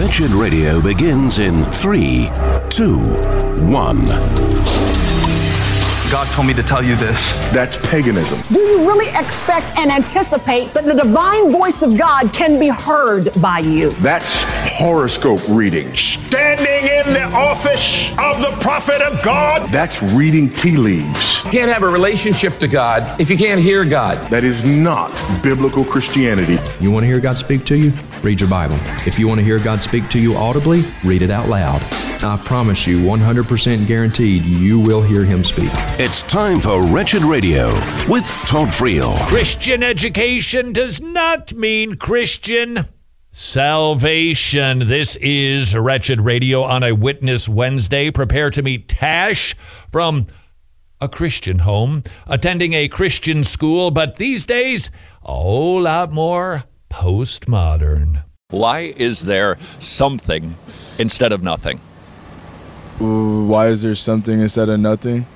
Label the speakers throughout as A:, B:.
A: Wretched Radio begins in 3, 2, 1.
B: God told me to tell you this.
C: That's paganism.
D: Do you really expect and anticipate that the divine voice of God can be heard by you?
C: That's horoscope reading.
E: Standing in the office of the prophet of God.
C: That's reading tea leaves.
F: You can't have a relationship to God if you can't hear God.
C: That is not biblical Christianity.
G: You want to hear God speak to you? Read your Bible. If you want to hear God speak to you audibly, read it out loud. I promise you, 100% guaranteed, you will hear Him speak.
A: It's time for Wretched Radio with Todd Friel.
H: Christian education does not mean Christian salvation. This is Wretched Radio on a Witness Wednesday. Prepare to meet Tash from a Christian home, attending a Christian school, but these days, a whole lot more postmodern.
I: Why is there something instead of nothing?
J: Why is there something instead of nothing?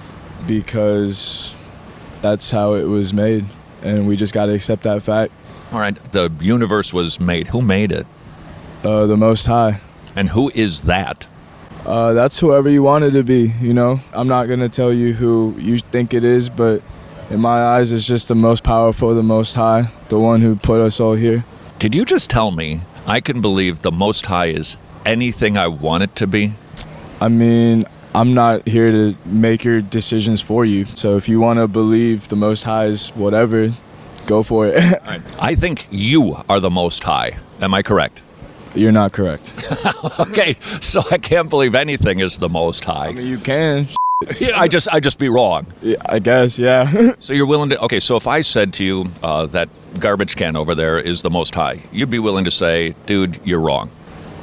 J: Because that's how it was made, and we just got to accept that fact.
I: All right, the universe was made. Who made it?
J: The Most High.
I: And who is that?
J: That's whoever you want it to be, you know? I'm not going to tell you who you think it is, but in my eyes, it's just the most powerful, the Most High, the one who put us all here.
I: Did you just tell me I can believe the Most High is anything I want it to be?
J: I mean, I'm not here to make your decisions for you. So if you want to believe the Most High is whatever, go for it.
I: Right. I think you are the Most High. Am I correct?
J: You're not correct.
I: Okay, so I can't believe anything is the Most High.
J: I mean, you can.
I: Yeah, I just be wrong.
J: Yeah, I guess, yeah.
I: So you're willing to... Okay, so if I said to you that garbage can over there is the Most High, you'd be willing to say, dude, you're wrong.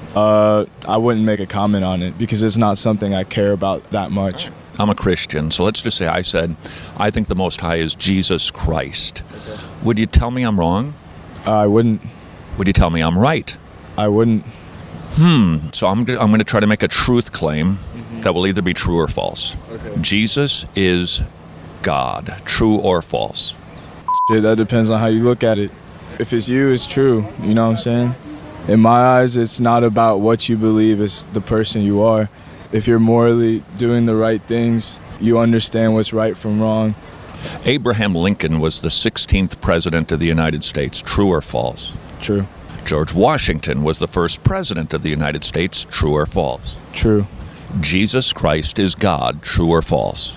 J: I wouldn't make a comment on it because it's not something I care about that much.
I: I'm a Christian, so let's just say I said, I think the Most High is Jesus Christ. Okay. Would you tell me I'm wrong?
J: I wouldn't.
I: Would you tell me I'm right?
J: I wouldn't.
I: So I'm going to try to make a truth claim that will either be true or false.
J: Okay.
I: Jesus is God, true or false?
J: Shit, that depends on how you look at it. If it's you, it's true. You know what I'm saying? In my eyes, it's not about what you believe, it's the person you are. If you're morally doing the right things, you understand what's right from wrong.
I: Abraham Lincoln was the 16th president of the United States. True or false?
J: True.
I: George Washington was the first president of the United States. True or false?
J: True.
I: Jesus Christ is God. True or false?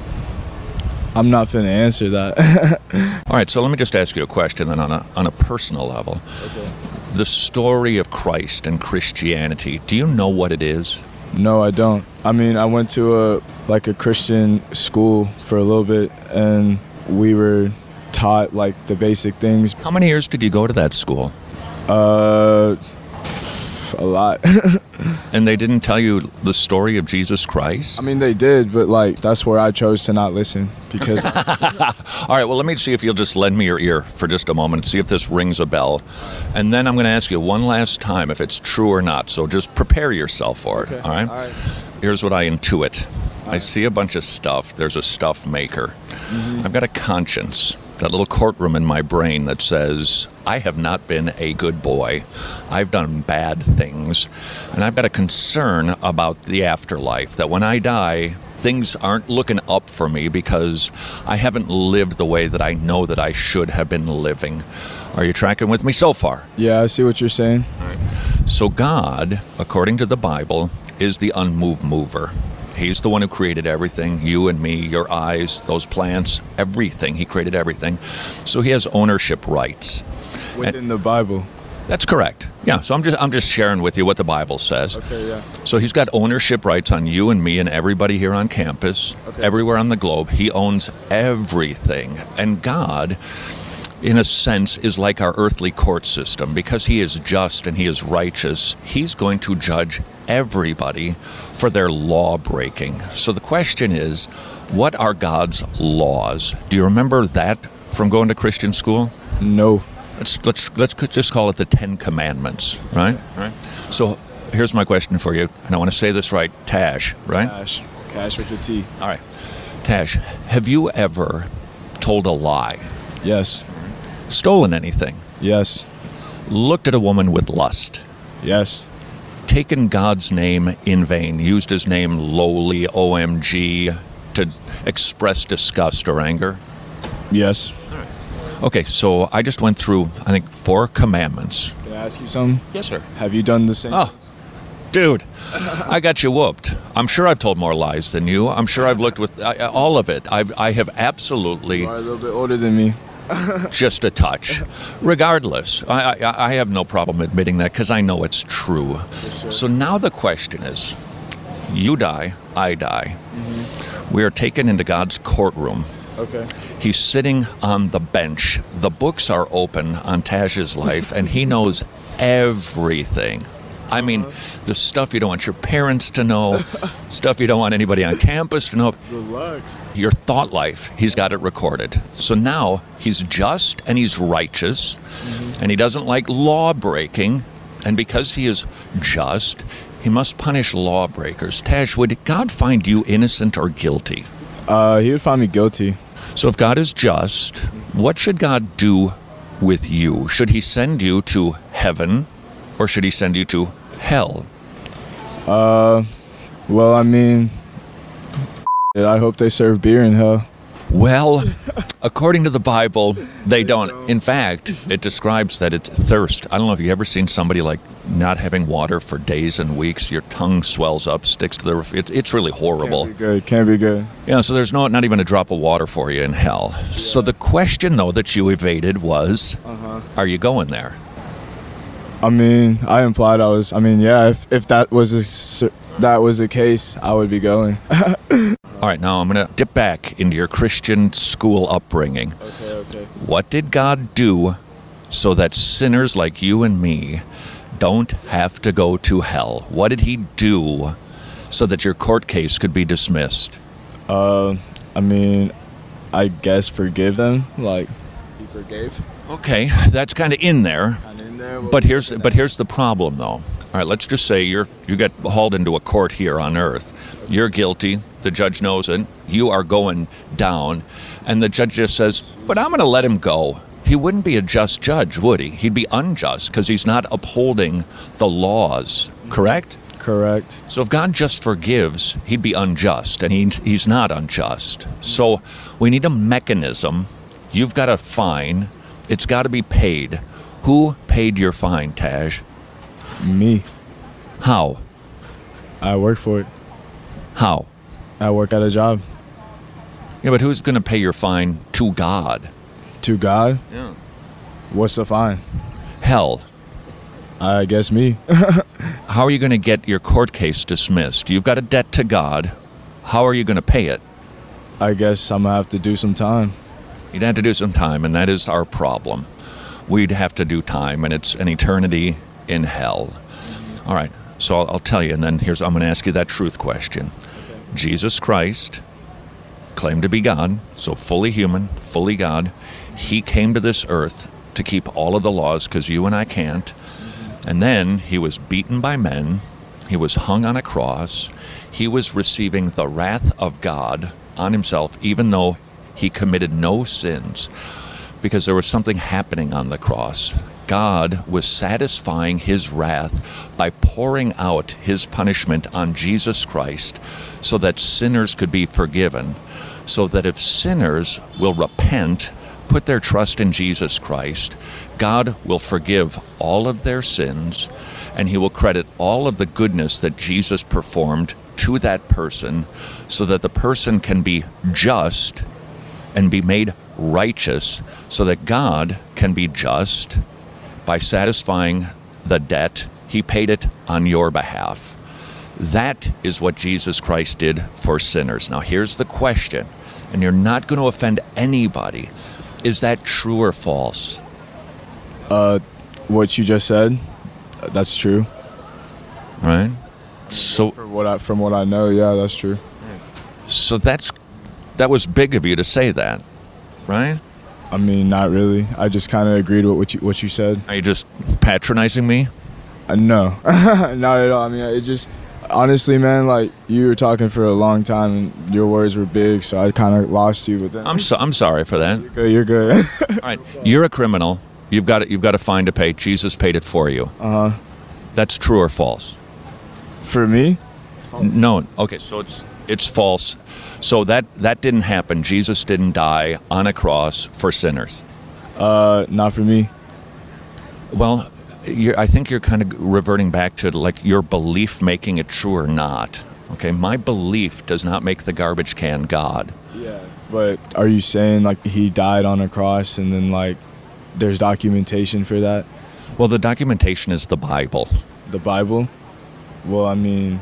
J: I'm not finna answer that.
I: All right, so let me just ask you a question then on a personal level.
J: Okay.
I: The story of Christ and Christianity, do you know what it is?
J: No, I don't. I mean, I went to a Christian school for a little bit, and we were taught the basic things.
I: How many years did you go to that school?
J: A lot.
I: And they didn't tell you the story of Jesus Christ?
J: I mean, they did, but that's where I chose to not listen because...
I: All right, well, let me see if you'll just lend me your ear for just a moment, see if this rings a bell. And then I'm going to ask you one last time if it's true or not, so just prepare yourself for it,
J: okay.
I: All right?
J: All right.
I: Here's what I intuit. I see a bunch of stuff. There's a stuff maker. I've got a conscience, that little courtroom in my brain that says, I have not been a good boy. I've done bad things. And I've got a concern about the afterlife, that when I die, things aren't looking up for me because I haven't lived the way that I know that I should have been living. Are you tracking with me so far?
J: Yeah, I see what you're saying.
I: All right. So God, according to the Bible, is the unmoved mover. He's the one who created everything, you and me, your eyes, those plants, everything. He created everything. So he has ownership rights.
J: Within the Bible.
I: That's correct. Yeah, so I'm just sharing with you what the Bible says.
J: Okay, yeah.
I: So he's got ownership rights on you and me and everybody here on campus, everywhere on the globe. He owns everything. And God, in a sense, is like our earthly court system. Because he is just and he is righteous, he's going to judge everybody for their law breaking. So the question is, what are God's laws? Do you remember that from going to Christian school?
J: No.
I: Let's just call it the 10 Commandments, right? Right. So here's my question for you, and I want to say this right, Tash, right?
J: Tash. Cash with the T.
I: All right. Tash, have you ever told a lie?
J: Yes.
I: Stolen anything?
J: Yes.
I: Looked at a woman with lust?
J: Yes.
I: taken God's name in vain, used his name lowly, OMG, to express disgust or anger?
J: Yes.
I: Okay, so I just went through, I think, 4 commandments.
J: Can I ask you something?
I: Yes, sir.
J: Have you done the same?
I: Oh, dude, I got you whooped. I'm sure I've told more lies than you. I'm sure I've looked with all of it. I have absolutely...
J: You are a little bit older than me.
I: Just a touch. Regardless, I have no problem admitting that because I know it's true. Sure. So now the question is, you die, I die. Mm-hmm. We are taken into God's courtroom.
J: Okay.
I: He's sitting on the bench. The books are open on Taj's life, and he knows everything. I mean, the stuff you don't want your parents to know, stuff you don't want anybody on campus to know.
J: Relax.
I: Your thought life, he's got it recorded. So now he's just and he's righteous, and he doesn't like law breaking. And because he is just, he must punish lawbreakers. Taj, would God find you innocent or guilty?
J: He would find me guilty.
I: So if God is just, what should God do with you? Should he send you to heaven, or should he send you to hell?
J: Well, I mean, I hope they serve beer in hell.
I: Well, according to the Bible, they don't. In fact, it describes that it's thirst. I don't know if you've ever seen somebody like not having water for days and weeks. Your tongue swells up, sticks to the roof. It's really horrible.
J: Can't be good.
I: Yeah, so there's not even a drop of water for you in hell. Yeah. So the question, though, that you evaded was, are you going there?
J: I mean, I implied I was. I mean, yeah, if that was the case, I would be going.
I: All right, now I'm going to dip back into your Christian school upbringing.
J: Okay.
I: What did God do so that sinners like you and me don't have to go to hell? What did he do so that your court case could be dismissed?
J: I mean, I guess forgive them. Like, he forgave.
I: Okay, that's kind of in there. But here's the problem, though. All right, let's just say you get hauled into a court here on earth. You're guilty. The judge knows it. You are going down. And the judge just says, but I'm going to let him go. He wouldn't be a just judge, would he? He'd be unjust because he's not upholding the laws, correct?
J: Correct.
I: So if God just forgives, he'd be unjust, and he's not unjust. So we need a mechanism. You've got a fine. It's got to be paid. Who paid your fine, Taj?
J: Me.
I: How?
J: I work for it.
I: How?
J: I work at a job.
I: Yeah, but who's going to pay your fine to God?
J: To God?
I: Yeah.
J: What's the fine?
I: Hell.
J: I guess me.
I: How are you going to get your court case dismissed? You've got a debt to God. How are you going to pay it?
J: I guess I'm going to have to do some time.
I: You'd have to do some time, and that is our problem. We'd have to do time, and it's an eternity in hell. All right, so I'll tell you, and then I'm going to ask you that truth question. Okay. Jesus Christ claimed to be God, so fully human, fully God. He came to this earth to keep all of the laws because you and I can't. And then he was beaten by men. He was hung on a cross. He was receiving the wrath of God on himself, even though he committed no sins, because there was something happening on the cross. God was satisfying his wrath by pouring out his punishment on Jesus Christ so that sinners could be forgiven, so that if sinners will repent, put their trust in Jesus Christ, God will forgive all of their sins, and he will credit all of the goodness that Jesus performed to that person so that the person can be just and be made righteous, so that God can be just by satisfying the debt. He paid it on your behalf. That is what Jesus Christ did for sinners. Now here's the question, and you're not going to offend anybody. Is that true or false?
J: What you just said, that's true.
I: Right? So
J: from what I know, yeah, that's true.
I: So that was big of you to say that, right?
J: I mean, not really. I just kind of agreed with what you said.
I: Are you just patronizing me?
J: No, not at all. I mean, it just honestly, man, like you were talking for a long time and your words were big, so I kind of lost you with that.
I: I'm sorry for that.
J: You're good.
I: All right, you're a criminal. You've got a fine to pay. Jesus paid it for you.
J: Uh-huh.
I: That's true or false?
J: For me?
I: No. Okay, so it's false. So that didn't happen. Jesus didn't die on a cross for sinners.
J: Not for me.
I: Well, I think you're kind of reverting back to like your belief making it true or not. Okay, my belief does not make the garbage can God.
J: Yeah. But are you saying like he died on a cross and then like there's documentation for that?
I: Well, the documentation is the Bible.
J: The Bible? Well, I mean,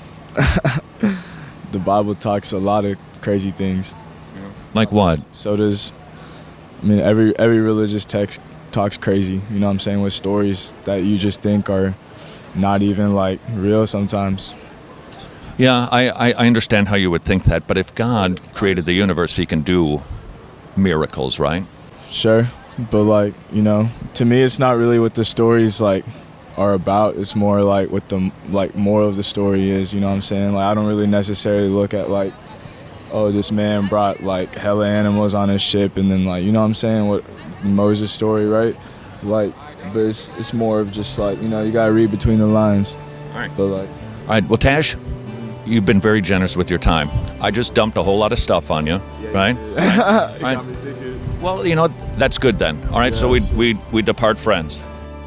J: the Bible talks a lot of crazy things.
I: Like what?
J: So does, I mean, every religious text talks crazy, you know what I'm saying, with stories that you just think are not even like real sometimes.
I: Yeah, I understand how you would think that, but if God created the universe, he can do miracles, right?
J: Sure, but like, you know, to me it's not really what the stories like are about. It's more like what the like moral of the story is, you know what I'm saying? Like I don't really necessarily look at like, oh, this man brought like hella animals on his ship and then like, you know what I'm saying, what Moses' story, right? Like, but it's more of just like, you know, you gotta read between the lines.
I: All right.
J: But like,
I: all right, well, Tash, you've been very generous with your time. I just dumped a whole lot of stuff on you, right?
J: Yeah.
I: Right. Well, you know, that's good then. All right, so we depart friends.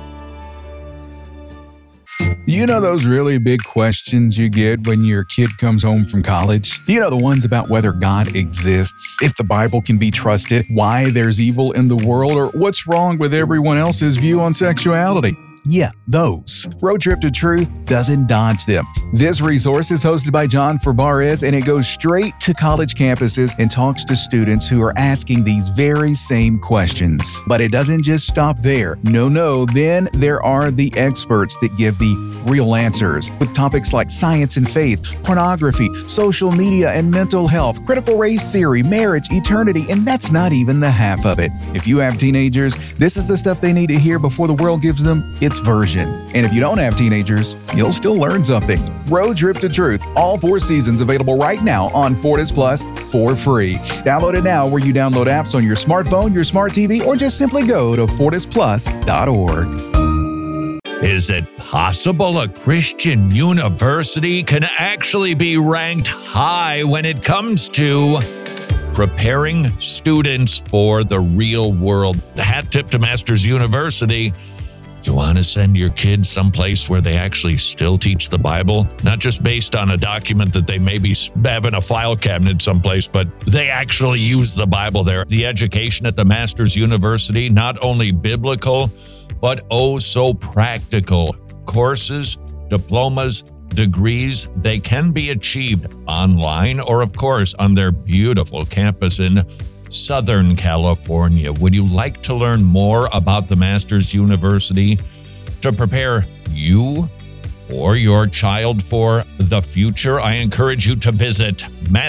K: You know those really big questions you get when your kid comes home from college? You know the ones about whether God exists, if the Bible can be trusted, why there's evil in the world, or what's wrong with everyone else's view on sexuality? Yeah, those. Road Trip to Truth doesn't dodge them. This resource is hosted by John Fabarez, and it goes straight to college campuses and talks to students who are asking these very same questions. But it doesn't just stop there. No, then there are the experts that give the real answers with topics like science and faith, pornography, social media and mental health, critical race theory, marriage, eternity, and that's not even the half of it. If you have teenagers, this is the stuff they need to hear before the world gives them its version. And if you don't have teenagers, you'll still learn something. Road Trip to Truth, all 4 seasons available right now on Fortis Plus for free. Download it now where you download apps on your smartphone, your smart TV, or just simply go to fortisplus.org.
H: Is it possible a Christian university can actually be ranked high when it comes to preparing students for the real world? The hat tip to Masters University. You want to send your kids someplace where they actually still teach the Bible, not just based on a document that they maybe have in a file cabinet someplace, but they actually use the Bible there. The education at the Masters University, not only biblical, but oh so practical. Courses, diplomas, degrees, they can be achieved online or, of course, on their beautiful campus in Southern California. Would you like to learn more about the Masters University to prepare you or your child for the future? I encourage you to visit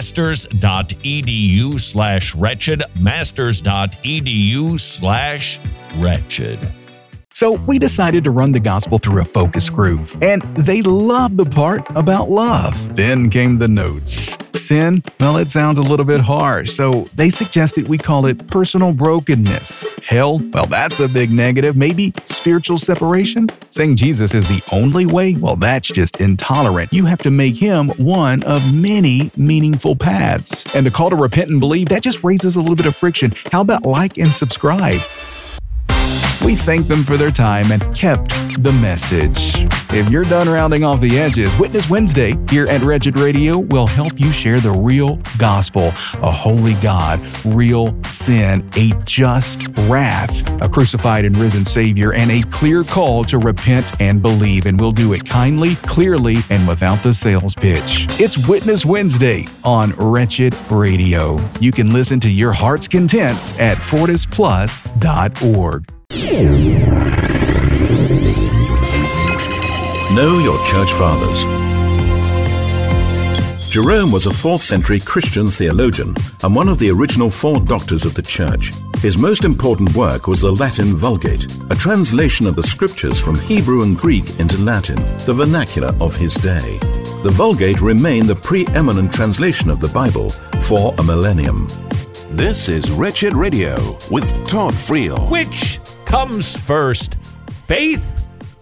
H: masters.edu/wretched, masters.edu/wretched.
K: So we decided to run the gospel through a focus group, and they loved the part about love. Then came the notes. Sin, well, it sounds a little bit harsh, so they suggested we call it personal brokenness. Hell, well, that's a big negative. Maybe spiritual separation? Saying Jesus is the only way? Well, that's just intolerant. You have to make him one of many meaningful paths. And the call to repent and believe, that just raises a little bit of friction. How about like and subscribe? We thanked them for their time and kept the message. If you're done rounding off the edges, Witness Wednesday here at Wretched Radio will help you share the real gospel, a holy God, real sin, a just wrath, a crucified and risen Savior, and a clear call to repent and believe. And we'll do it kindly, clearly, and without the sales pitch. It's Witness Wednesday on Wretched Radio. You can listen to your heart's content at fortisplus.org.
A: Know your church fathers. Jerome was a 4th century Christian theologian and one of the original 4 doctors of the church. His most important work was the Latin Vulgate, a translation of the scriptures from Hebrew and Greek into Latin, the vernacular of his day. The Vulgate remained the preeminent translation of the Bible for a millennium.
L: This is Wretched Radio with Todd Friel.
H: Which comes first, faith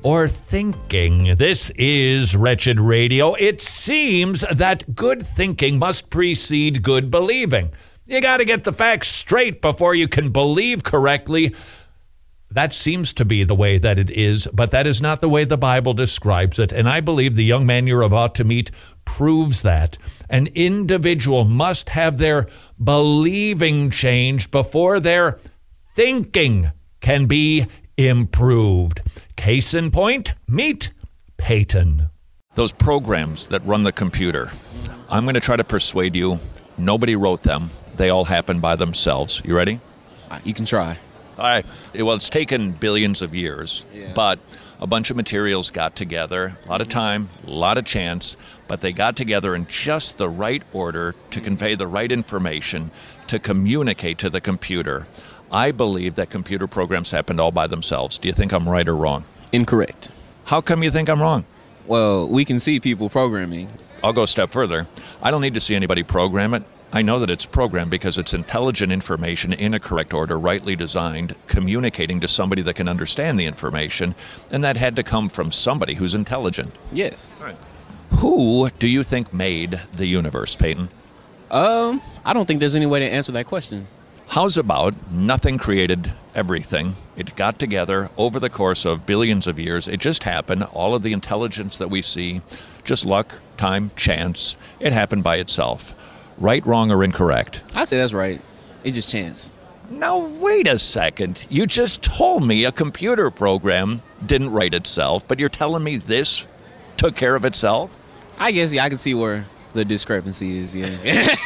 H: or thinking? This is Wretched Radio. It seems that good thinking must precede good believing. You got to get the facts straight before you can believe correctly. That seems to be the way that it is, but that is not the way the Bible describes it. And I believe the young man you're about to meet proves that. An individual must have their believing changed before their thinking can be improved. Case in point, meet Peyton.
I: Those programs that run the computer, I'm going to try to persuade you nobody wrote them. They all happen by themselves. You ready?
M: You can try.
I: All right. Well, it's taken billions of years, but a bunch of materials got together, a lot of time, a lot of chance, but they got together in just the right order to convey the right information, to communicate to the computer. I believe that computer programs happened all by themselves. Do you think I'm right or wrong?
M: Incorrect.
I: How come you think I'm wrong?
M: Well, we can see people programming.
I: I'll go a step further. I don't need to see anybody program it. I know that it's programmed because it's intelligent information in a correct order, rightly designed, communicating to somebody that can understand the information, and that had to come from somebody who's intelligent.
M: Yes.
I: All right. Who do you think made the universe, Peyton?
M: I don't think there's any way to answer that question.
I: How's about nothing created everything? It got together over the course of billions of years. It just happened. All of the intelligence that we see, just luck, time, chance, it happened by itself. Right, wrong, or incorrect?
M: I'd say that's right. It's just chance.
I: Now, wait a second. You just told me a computer program didn't write itself, but you're telling me this took care of itself?
M: I guess, I can see where the discrepancy is, yeah.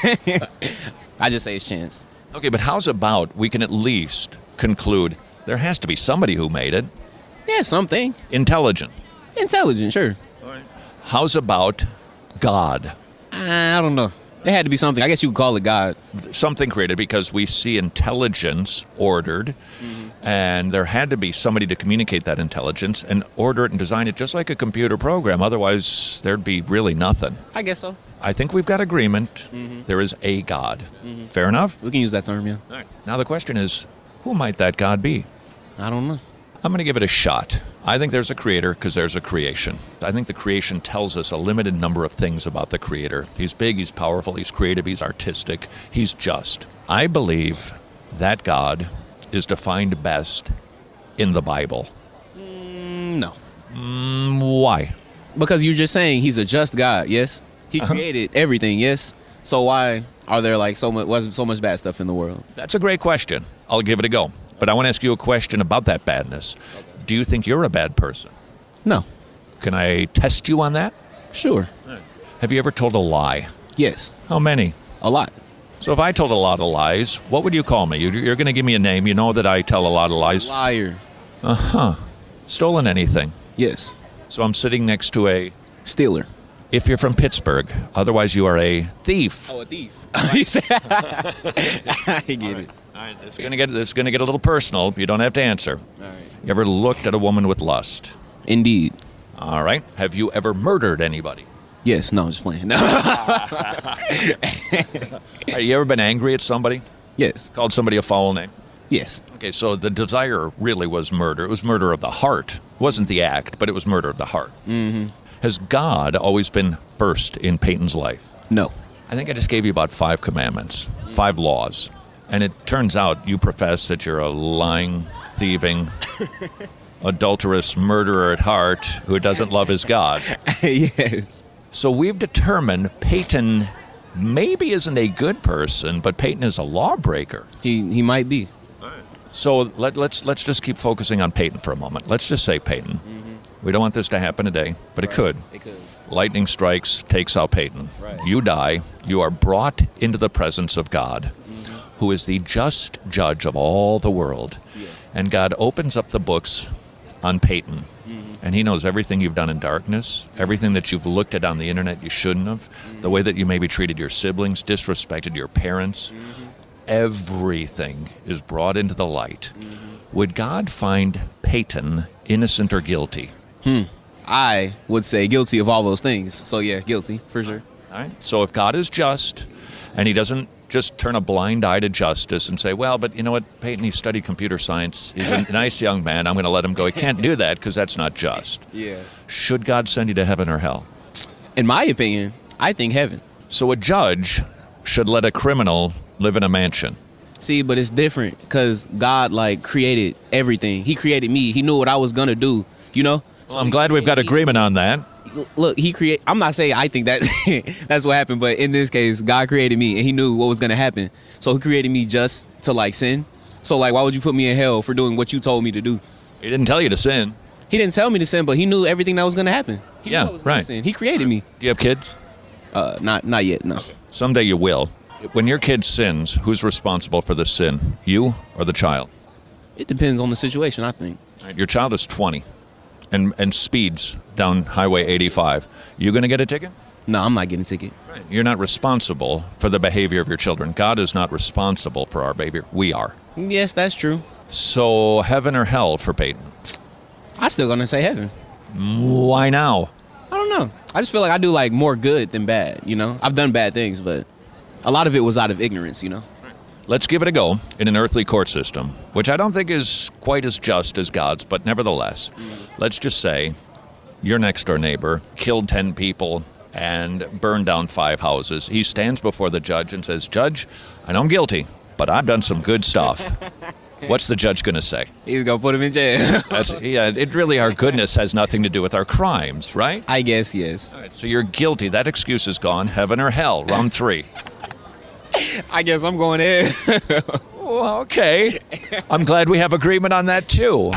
M: I just say it's chance.
I: Okay, but how's about we can at least conclude there has to be somebody who made it?
M: Yeah, something.
I: Intelligent,
M: sure.
I: All right. How's about God?
M: I don't know. There had to be something. I guess you could call it God.
I: Something created because we see intelligence ordered, and there had to be somebody to communicate that intelligence and order it and design it just like a computer program. Otherwise, there'd be really nothing.
M: I guess so.
I: I think we've got agreement. There is a God. Fair enough?
M: We can use that term, yeah.
I: All right. Now the question is, who might that God be?
M: I don't know.
I: I'm going to give it a shot. I think there's a creator because there's a creation. I think the creation tells us a limited number of things about the creator. He's big, he's powerful, he's creative, he's artistic, he's just. I believe that God is defined best in the Bible.
M: No.
I: Why?
M: Because you're just saying he's a just God, yes? He created everything, yes? So why are there like so much bad stuff in the world?
I: That's a great question. I'll give it a go. But I want to ask you a question about that badness. Do you think you're a bad person?
M: No.
I: Can I test you on that?
M: Sure.
I: Have you ever told a lie?
M: Yes.
I: How many?
M: A lot.
I: So if I told a lot of lies, what would you call me? You're going to give me a name. You know that I tell a lot of lies.
M: Liar.
I: Stolen anything?
M: Yes.
I: So I'm sitting next to a...
M: stealer.
I: If you're from Pittsburgh, otherwise you are a thief.
M: Oh, a thief. I get it.
I: All right, this is going to get a little personal. You don't have to answer.
M: All right.
I: You ever looked at a woman with lust?
M: Indeed.
I: All right. Have you ever murdered anybody?
M: Yes. No, I'm just playing. No.
I: Have you ever been angry at somebody?
M: Yes.
I: Called somebody a foul name?
M: Yes.
I: Okay, so the desire really was murder. It was murder of the heart. It wasn't the act, but it was murder of the heart.
M: Mm-hmm.
I: Has God always been first in Peyton's life?
M: No.
I: I think I just gave you about 5 commandments, 5 laws. And it turns out you profess that you're a lying, thieving, adulterous murderer at heart who doesn't love his God.
M: Yes.
I: So we've determined Peyton maybe isn't a good person, but Peyton is a lawbreaker.
M: He might be.
I: So let's just keep focusing on Peyton for a moment. Let's just say Peyton. We don't want this to happen today, but it could.
M: It could.
I: Lightning strikes, takes out Peyton.
M: Right.
I: You die. You are brought into the presence of God, who is the just judge of all the world.
M: Yeah.
I: And God opens up the books on Peyton. And he knows everything you've done in darkness, everything that you've looked at on the internet you shouldn't have, the way that you maybe treated your siblings, disrespected your parents. Everything is brought into the light. Would God find Peyton innocent or guilty?
M: I would say guilty of all those things. So yeah, guilty for sure.
I: All right. So if God is just and he doesn't just turn a blind eye to justice and say, well, but you know what, Peyton, he studied computer science. He's a nice young man. I'm going to let him go. He can't do that because that's not just.
M: Yeah.
I: Should God send you to heaven or hell?
M: In my opinion, I think heaven.
I: So a judge should let a criminal live in a mansion.
M: See, but it's different because God, like, created everything. He created me. He knew what I was going to do, you know?
I: Well, I'm glad we've got agreement on that.
M: Look, I'm not saying I think that that's what happened, but in this case, God created me and he knew what was going to happen. So he created me just to, like, sin. So, like, why would you put me in hell for doing what you told me to do?
I: He didn't tell you to sin.
M: He didn't tell me to sin, but he knew everything that was going to happen. He knew I was gonna sin. He created me.
I: Do you have kids?
M: Not yet, no.
I: Someday you will. When your kid sins, who's responsible for the sin? You or the child?
M: It depends on the situation, I think.
I: Right, your child is 20 and speeds down Highway 85. You going to get a ticket?
M: No, I'm not getting a ticket.
I: Right. You're not responsible for the behavior of your children. God is not responsible for our behavior. We are.
M: Yes, that's true.
I: So heaven or hell for Peyton?
M: I'm still going to say heaven.
I: Why now?
M: I don't know. I just feel like I do, like, more good than bad, you know? I've done bad things, but a lot of it was out of ignorance, you know?
I: Let's give it a go in an earthly court system, which I don't think is quite as just as God's, but nevertheless, let's just say your next-door neighbor killed 10 people and burned down 5 houses. He stands before the judge and says, Judge, I know I'm guilty, but I've done some good stuff. What's the judge going to say?
M: He's going to put him in jail.
I: It really, our goodness has nothing to do with our crimes, right?
M: I guess, yes.
I: All right, so you're guilty. That excuse is gone. Heaven or hell, round 3.
M: I guess I'm going in.
I: Well, okay. I'm glad we have agreement on that, too.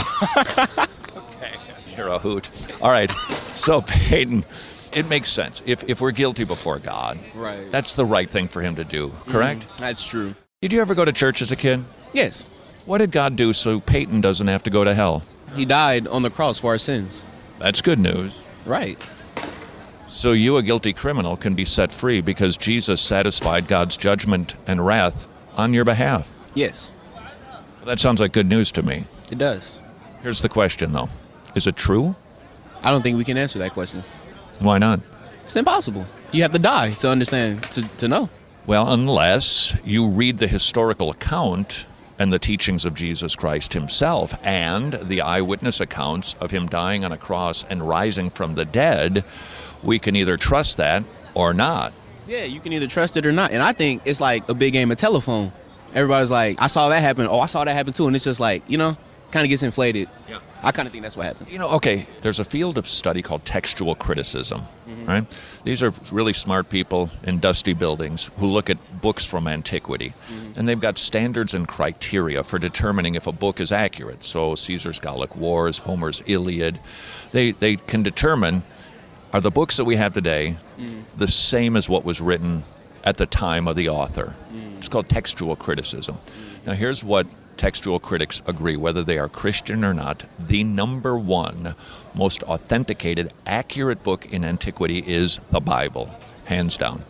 I: Okay. You're a hoot. All right. So, Peyton, it makes sense. If we're guilty before God,
M: right,
I: that's the right thing for him to do, correct?
M: That's true.
I: Did you ever go to church as a kid?
M: Yes.
I: What did God do so Peyton doesn't have to go to hell?
M: He died on the cross for our sins.
I: That's good news.
M: Right.
I: So you, a guilty criminal, can be set free because Jesus satisfied God's judgment and wrath on your behalf.
M: Yes.
I: Well, that sounds like good news to me.
M: It does.
I: Here's the question, though. Is it true?
M: I don't think we can answer that question.
I: Why not?
M: It's impossible. You have to die to understand, to know.
I: Well, unless you read the historical account and the teachings of Jesus Christ himself and the eyewitness accounts of him dying on a cross and rising from the dead, we can either trust that or not.
M: Yeah, you can either trust it or not. And I think it's like a big game of telephone. Everybody's like, I saw that happen. Oh, I saw that happen too. And it's just like, you know, kind of gets inflated. Yeah. I kind of think that's what happens.
I: You know, okay, there's a field of study called textual criticism, right? These are really smart people in dusty buildings who look at books from antiquity, and they've got standards and criteria for determining if a book is accurate. So Caesar's Gallic Wars, Homer's Iliad, they can determine, are the books that we have today the same as what was written at the time of the author? It's called textual criticism. Now, here's what textual critics agree, whether they are Christian or not. The number one most authenticated, accurate book in antiquity is the Bible, hands down.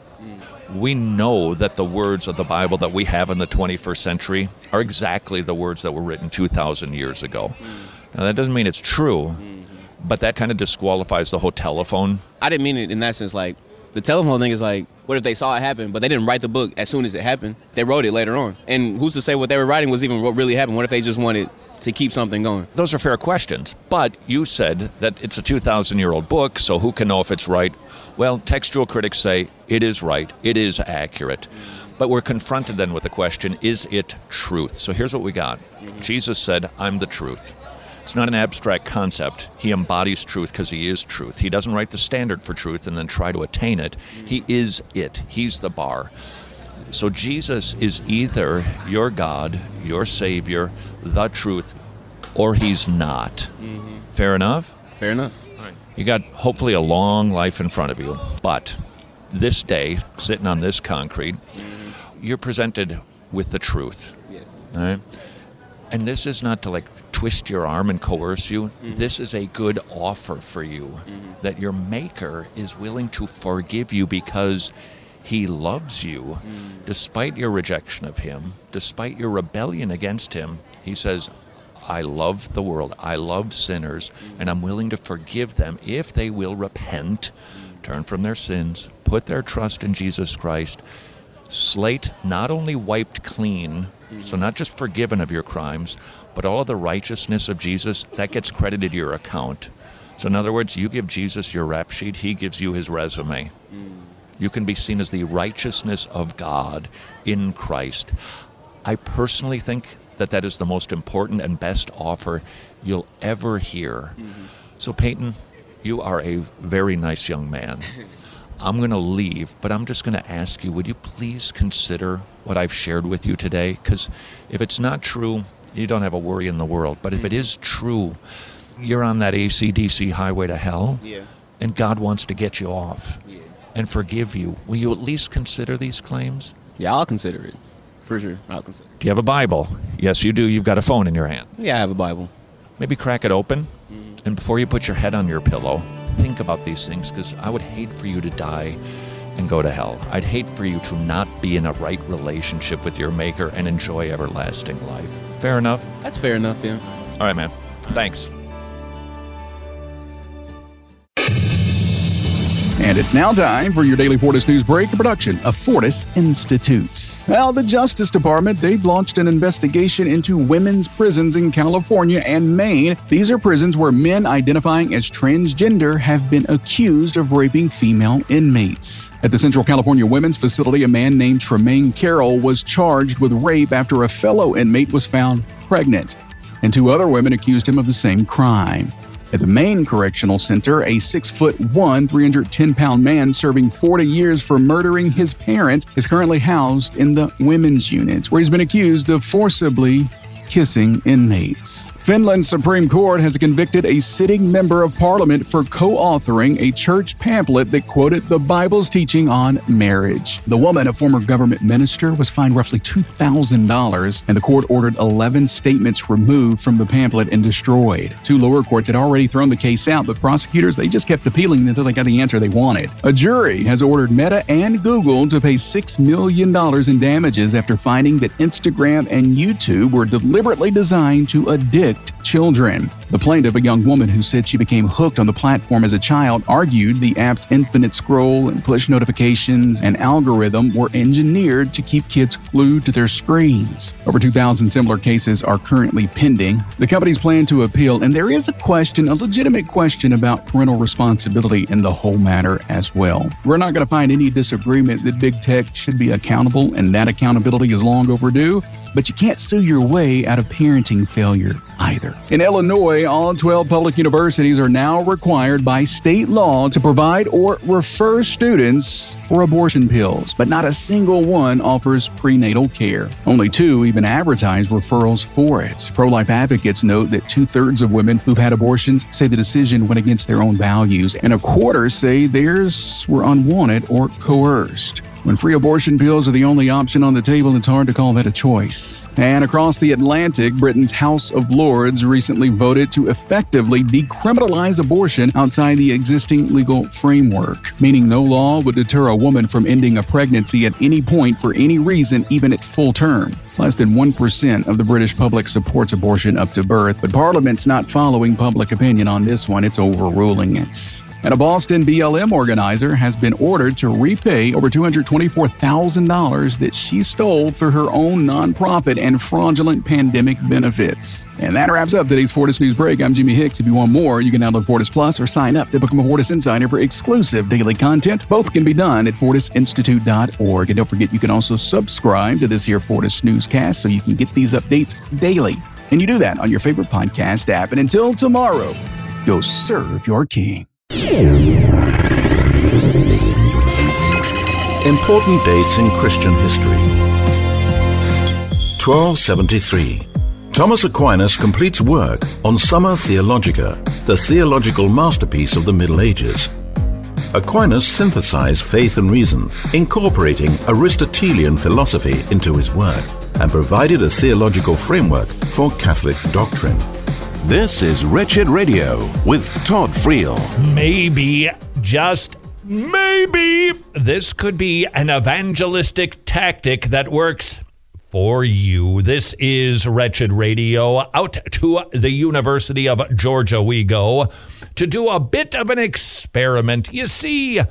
I: We know that the words of the Bible that we have in the 21st century are exactly the words that were written 2,000 years ago. Now, that doesn't mean it's true, but that kind of disqualifies the whole telephone.
M: I didn't mean it in that sense. Like, the telephone thing is like, what if they saw it happen, but they didn't write the book as soon as it happened? They wrote it later on. And who's to say what they were writing was even what really happened? What if they just wanted to keep something going?
I: Those are fair questions. But you said that it's a 2,000-year-old book, so who can know if it's right? Well, textual critics say it is right, it is accurate. But we're confronted then with the question, is it truth? So here's what we got. Jesus said, I'm the truth. It's not an abstract concept. He embodies truth because he is truth. He doesn't write the standard for truth and then try to attain it. He is it. He's the bar. So Jesus is either your God, your Savior, the truth, or he's not. Fair enough?
M: Fair enough.
I: All right. You got hopefully a long life in front of you. But this day, sitting on this concrete, you're presented with the truth.
M: Yes.
I: All right? And this is not to twist your arm and coerce you. This is a good offer for you that your Maker is willing to forgive you because he loves you. Despite your rejection of him, despite your rebellion against him, he says, I love the world, I love sinners, and I'm willing to forgive them if they will repent, turn from their sins, put their trust in Jesus Christ. slate not only wiped clean, so not just forgiven of your crimes, but all of the righteousness of Jesus, that gets credited to your account. So in other words, you give Jesus your rap sheet, he gives you his resume. You can be seen as the righteousness of God in Christ. I personally think that that is the most important and best offer you'll ever hear. So Peyton, you are a very nice young man. I'm going to leave, but I'm just going to ask you, would you please consider what I've shared with you today? Because if it's not true, you don't have a worry in the world. But if it is true, you're on that AC/DC highway to hell, and God wants to get you off and forgive you. Will you at least consider these claims?
M: Yeah, I'll consider it. For sure, I'll consider it.
I: Do you have a Bible? Yes, you do. You've got a phone in your hand.
M: Yeah, I have a Bible.
I: Maybe crack it open, and before you put your head on your pillow, think about these things, because I would hate for you to die and go to hell. I'd hate for you to not be in a right relationship with your Maker and enjoy everlasting life. Fair enough?
M: That's fair enough, yeah.
I: All right, man. Thanks.
K: And it's now time for your daily Fortis News Break, a production of Fortis Institute. Well, the Justice Department, they've launched an investigation into women's prisons in California and Maine. These are prisons where men identifying as transgender have been accused of raping female inmates. At the Central California Women's Facility, a man named Tremaine Carroll was charged with rape after a fellow inmate was found pregnant, and 2 other women accused him of the same crime. At the Maine Correctional Center, a 6'1", 310-pound man serving 40 years for murdering his parents is currently housed in the women's unit, where he's been accused of forcibly kissing inmates. Finland's Supreme Court has convicted a sitting member of parliament for co-authoring a church pamphlet that quoted the Bible's teaching on marriage. The woman, a former government minister, was fined roughly $2,000, and the court ordered 11 statements removed from the pamphlet and destroyed. 2 lower courts had already thrown the case out, but prosecutors, they just kept appealing until they got the answer they wanted. A jury has ordered Meta and Google to pay $6 million in damages after finding that Instagram and YouTube were deliberately designed to addict children. The plaintiff, a young woman who said she became hooked on the platform as a child, argued the app's infinite scroll and push notifications and algorithm were engineered to keep kids glued to their screens. Over 2,000 similar cases are currently pending. The companies plan to appeal, and there is a legitimate question about parental responsibility in the whole matter as well. We're not going to find any disagreement that big tech should be accountable, and that accountability is long overdue, but you can't sue your way out of parenting failure either. In Illinois, all 12 public universities are now required by state law to provide or refer students for abortion pills, but not a single one offers prenatal care. Only 2 even advertise referrals for it. Pro-life advocates note that 2/3 of women who've had abortions say the decision went against their own values, and 1/4 say theirs were unwanted or coerced. When free abortion pills are the only option on the table, it's hard to call that a choice. And across the Atlantic, Britain's House of Lords recently voted to effectively decriminalize abortion outside the existing legal framework, meaning no law would deter a woman from ending a pregnancy at any point for any reason, even at full term. Less than 1% of the British public supports abortion up to birth, but Parliament's not following public opinion on this one, it's overruling it. And a Boston BLM organizer has been ordered to repay over $224,000 that she stole through her own nonprofit and fraudulent pandemic benefits. And that wraps up today's Fortis News Break. I'm Jimmy Hicks. If you want more, you can download Fortis Plus or sign up to become a Fortis Insider for exclusive daily content. Both can be done at fortisinstitute.org. And don't forget, you can also subscribe to this here Fortis Newscast so you can get these updates daily. And you do that on your favorite podcast app. And until tomorrow, go serve your king.
A: Important dates in Christian history. 1273. Thomas Aquinas completes work on Summa Theologica, the theological masterpiece of the Middle Ages. Aquinas synthesized faith and reason, incorporating Aristotelian philosophy into his work, and provided a theological framework for Catholic doctrine.
L: This is Wretched Radio with Todd Friel.
H: Maybe, just maybe, this could be an evangelistic tactic that works for you. This is Wretched Radio. Out to the University of Georgia we go to do a bit of an experiment. You see,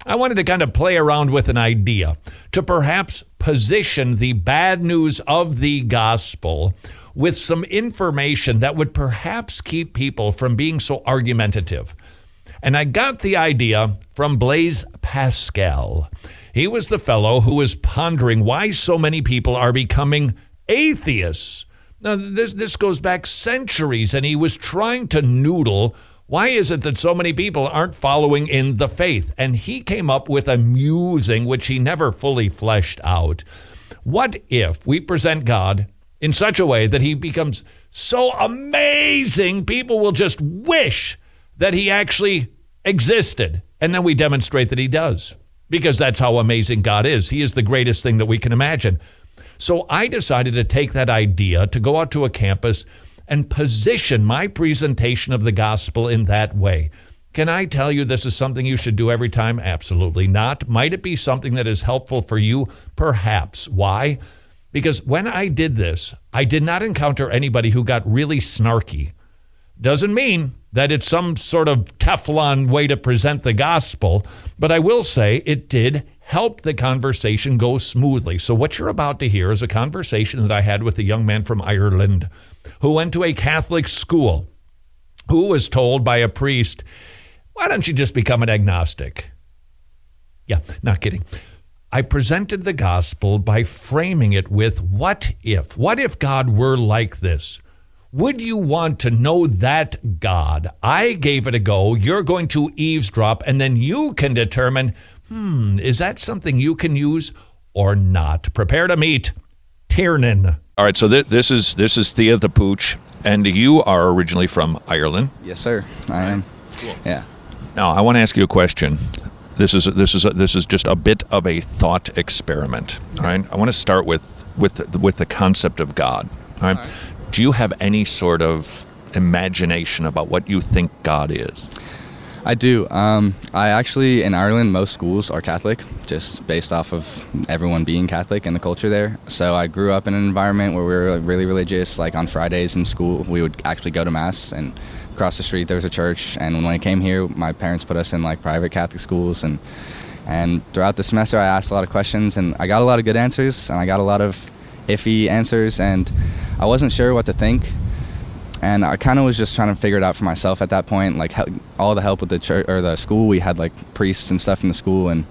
H: I wanted to kind of play around with an idea to perhaps position the bad news of the gospel with some information that would perhaps keep people from being so argumentative. And I got the idea from Blaise Pascal. He was the fellow who was pondering why so many people are becoming atheists. Now, this goes back centuries, and he was trying to noodle, why is it that so many people aren't following in the faith? And he came up with a musing, which he never fully fleshed out. What if we present God in such a way that he becomes so amazing, people will just wish that he actually existed? And then we demonstrate that he does, because that's how amazing God is. He is the greatest thing that we can imagine. So I decided to take that idea to go out to a campus and position my presentation of the gospel in that way. Can I tell you this is something you should do every time? Absolutely not. Might it be something that is helpful for you? Perhaps. Why? Because when I did this, I did not encounter anybody who got really snarky. Doesn't mean that it's some sort of Teflon way to present the gospel, but I will say it did help the conversation go smoothly. So what you're about to hear is a conversation that I had with a young man from Ireland who went to a Catholic school, who was told by a priest, why don't you just become an agnostic? Yeah, not kidding. I presented the gospel by framing it with what if? What if God were like this? Would you want to know that God? I gave it a go. You're going to eavesdrop, and then you can determine, is that something you can use or not? Prepare to meet Tiernan.
I: All right, so this is Thea the Pooch, and you are originally from Ireland.
N: Yes, sir. I am.
I: Cool.
N: Yeah.
I: Now, I want to ask you a question. This is just a bit of a thought experiment. All right. I want to start with the concept of God. All right. Do you have any sort of imagination about what you think God is?
N: I do. I actually, in Ireland, most schools are Catholic, just based off of everyone being Catholic and the culture there. So I grew up in an environment where we were really religious. Like on Fridays in school, we would actually go to Mass, and across the street there was a church. And when I came here, my parents put us in like private Catholic schools. And throughout the semester, I asked a lot of questions, and I got a lot of good answers, and I got a lot of iffy answers, and I wasn't sure what to think. And I kind of was just trying to figure it out for myself at that point. Like all the help with the church or the school, we had like priests and stuff in the school, and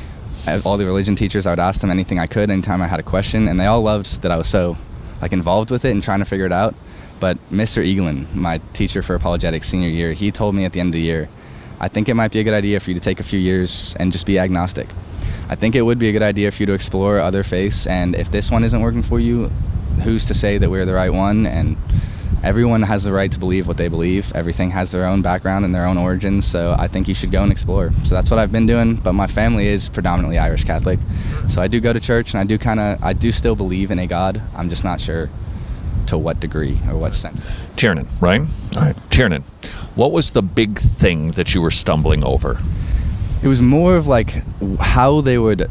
N: all the religion teachers, I would ask them anything I could anytime I had a question, and they all loved that I was so like involved with it and trying to figure it out. But Mr. Eaglin, my teacher for apologetics senior year, he told me at the end of the year, I think it might be a good idea for you to take a few years and just be agnostic. I think it would be a good idea for you to explore other faiths, and if this one isn't working for you, who's to say that we're the right one? And everyone has the right to believe what they believe. Everything has their own background and their own origins, so I think you should go and explore. So that's what I've been doing, but my family is predominantly Irish Catholic. So I do go to church, and I do still believe in a God. I'm just not sure to what degree or what sense.
I: Tiernan, right? All right. Tiernan, what was the big thing that you were stumbling over?
N: It was more of like how they would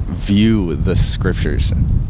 N: view the scriptures.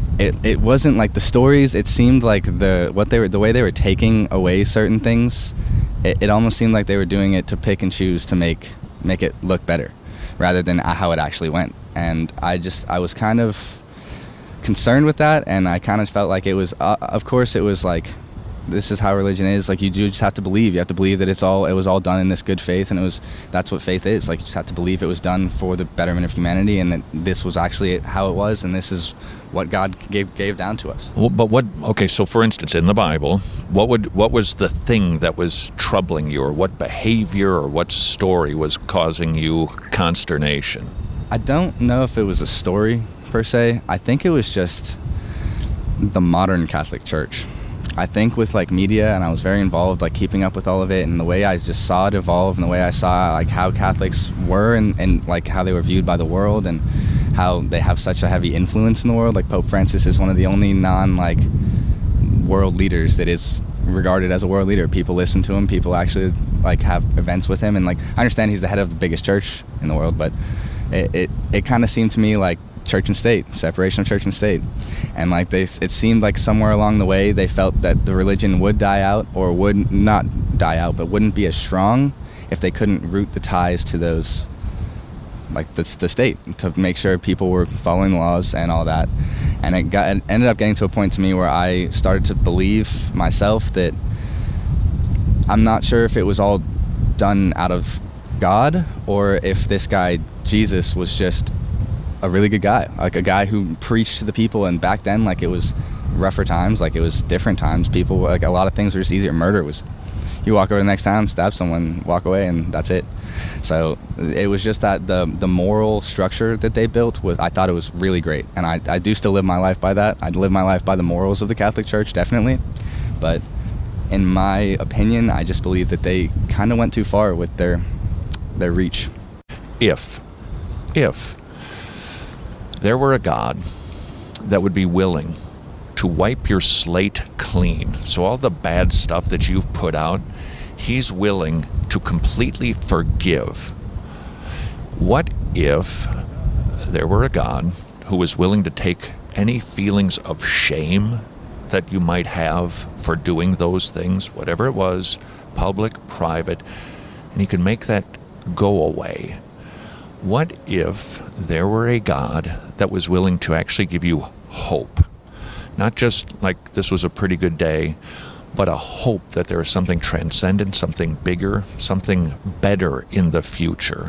N: It wasn't like the stories. It seemed like the way they were taking away certain things. It almost seemed like they were doing it to pick and choose to make it look better, rather than how it actually went. And I was kind of concerned with that, and I kind of felt like it was. Of course, it was like, this is how religion is. Like, you do just have to believe. You have to believe that it was all done in this good faith, and that's what faith is. Like, you just have to believe it was done for the betterment of humanity, and that this was actually how it was, and this is what God gave down to us.
I: Well, but okay, so for instance, in the Bible, what was the thing that was troubling you, or what behavior or what story was causing you consternation?
N: I don't know if it was a story per se. I think it was just the modern Catholic Church. I think with like media, and I was very involved, like keeping up with all of it, and the way I just saw it evolve, and the way I saw like how Catholics were, and like how they were viewed by the world, and how they have such a heavy influence in the world. Like Pope Francis is one of the only non-like world leaders that is regarded as a world leader. People listen to him. People actually like have events with him, and like I understand he's the head of the biggest church in the world, but it kind of seemed to me like church and state, separation of church and state. And like it seemed like somewhere along the way they felt that the religion would die out, or would not die out, but wouldn't be as strong if they couldn't root the ties to those like the state, to make sure people were following the laws and all that. And it ended up getting to a point to me where I started to believe myself that I'm not sure if it was all done out of God or if this guy Jesus was just a really good guy, like a guy who preached to the people. And back then, like, it was rougher times, like it was different times. People, like, a lot of things were just easier. Murder was, you walk over to the next town, stab someone, walk away, and that's it. So it was just that the moral structure that they built was, I thought it was really great. And I do still live my life by that. I live my life by the morals of the Catholic Church, definitely. But in my opinion, I just believe that they kind of went too far with their reach.
I: If there were a God that would be willing to wipe your slate clean, so all the bad stuff that you've put out, he's willing to completely forgive. What if there were a God who was willing to take any feelings of shame that you might have for doing those things, whatever it was, public, private, and he could make that go away? What if there were a God that was willing to actually give you hope? Not just like this was a pretty good day, but a hope that there is something transcendent, something bigger, something better in the future.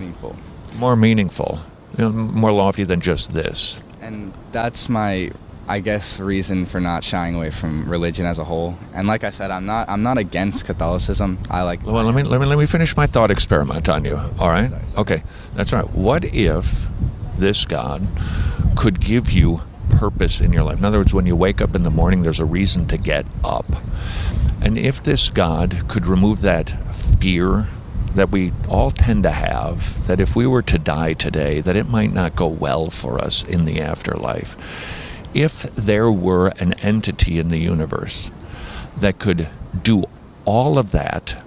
I: More meaningful, more lofty than just this.
N: And that's my, I guess, reason for not shying away from religion as a whole. And like I said, I'm not against Catholicism. I like.
I: Well, let me finish my thought experiment on you. All right? Okay, that's right. What if this God could give you purpose in your life? In other words, when you wake up in the morning, there's a reason to get up. And if this God could remove that fear that we all tend to have, that if we were to die today, that it might not go well for us in the afterlife. If there were an entity in the universe that could do all of that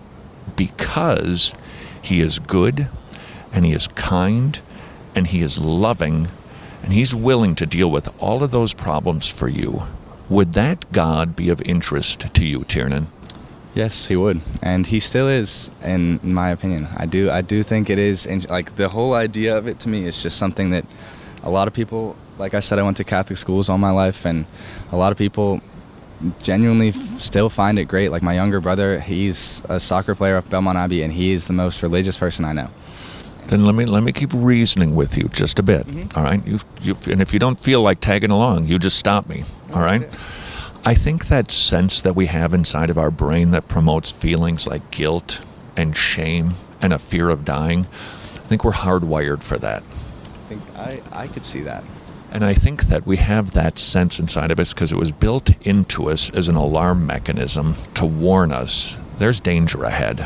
I: because he is good and he is kind and he is loving and he's willing to deal with all of those problems for you, would that God be of interest to you, Tiernan?
N: Yes, he would, and he still is, in my opinion. I do think it is, like, the whole idea of it to me is just something that a lot of people, like I said, I went to Catholic schools all my life, and a lot of people genuinely still find it great. Like my younger brother, he's a soccer player at Belmont Abbey, and he's the most religious person I know.
I: Then let me keep reasoning with you just a bit, all right? You and if you don't feel like tagging along, you just stop me, all right? I think that sense that we have inside of our brain that promotes feelings like guilt and shame and a fear of dying, I think we're hardwired for that.
N: I could see that.
I: And I think that we have that sense inside of us because it was built into us as an alarm mechanism to warn us there's danger ahead.